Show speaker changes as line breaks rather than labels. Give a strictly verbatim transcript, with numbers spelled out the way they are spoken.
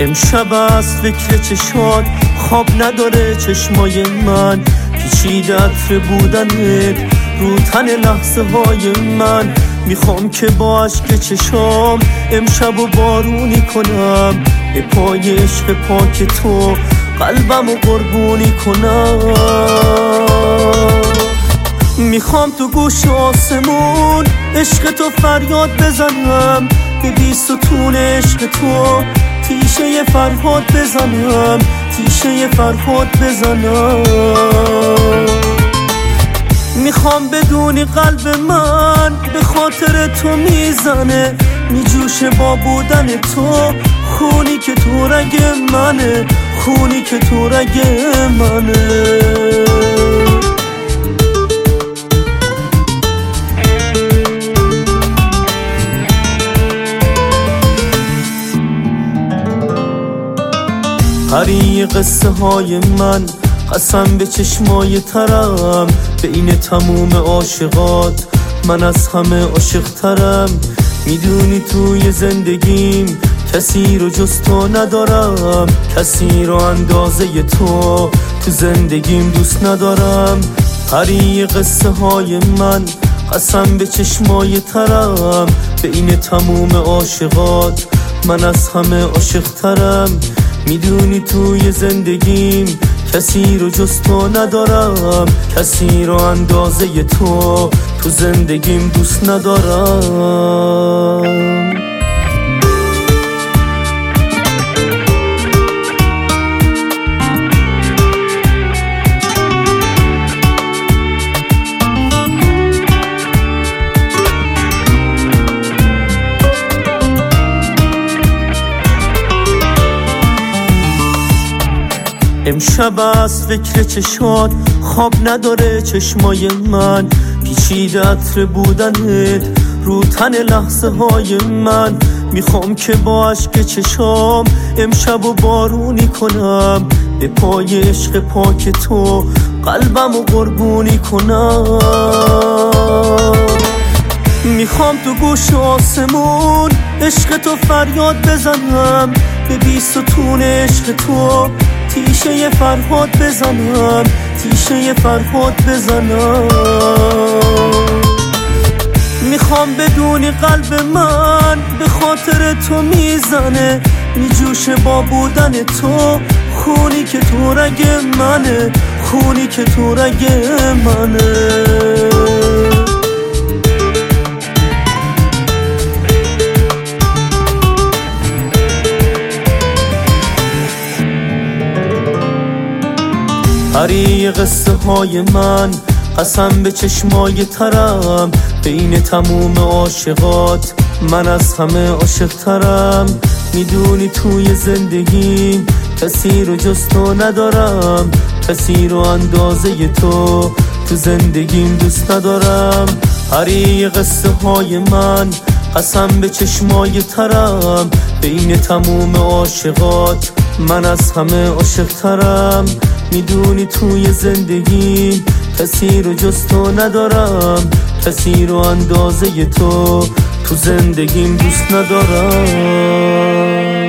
امشب از فکر چشات خواب نداره چشمای من، پیچیده عطر بودنت رو تن لحظه های من. میخوام که با عشق چشام امشب و بارونی کنم، به پای عشق پاک تو قلبم و قربونی کنم. میخوام تو گوش آسمون عشق تو فریاد بزنم، به بی ستون عشق تو تیشه فرهاد بزنم، تیشه فرهاد بزنم. میخوام بدونی قلب من به خاطر تو میزنه، میجوشه با بودن تو، خونی که تو رگ منه، خونی که تو رگ منه. پری قصه های من قسم به چشمای ترم، به این تموم عاشقات من از همه عاشق ترم. میدونی توی زندگیم کسی رو جز تو ندارم، کسی رو اندازه تو تو زندگیم دوست ندارم. پری قصه های من قسم به چشمای ترم، به این تموم عاشقات من از همه عاشق ترم. میدونی توی زندگیم کسی رو جز تو ندارم، کسی رو اندازه تو تو زندگیم دوست ندارم. امشب از فکر چشات خواب نداره چشمای من، پیچیده عطر بودنت رو تن لحظه های من. میخوام که با عشق چشام امشب و بارونی کنم، به پای عشق پاک تو قلبم و قربونی کنم. میخوام تو گوش آسمون عشق تو فریاد بزنم، به بی ستون عشق تو تیشه فرهاد بزنم، تیشه فرهاد بزنم. میخوام بدونی قلب من به خاطر تو میزنه، میجوشه با بودن تو، خونی که تو رگ منه، خونی که تو رگ منه. پری قصه های من قسم به چشمای ترم، به این تموم عاشقات من از همه عاشق ترم. میدونی توی زندگیم کسی رو جز تو ندارم، کسی رو اندازه تو تو زندگیم دوست ندارم. پری قصه های من قسم به چشمای ترم، به این تموم عاشقات من از همه عاشق ترم. میدونی توی زندگیم کسی رو جز تو ندارم، کسی رو اندازه تو تو زندگیم دوست ندارم.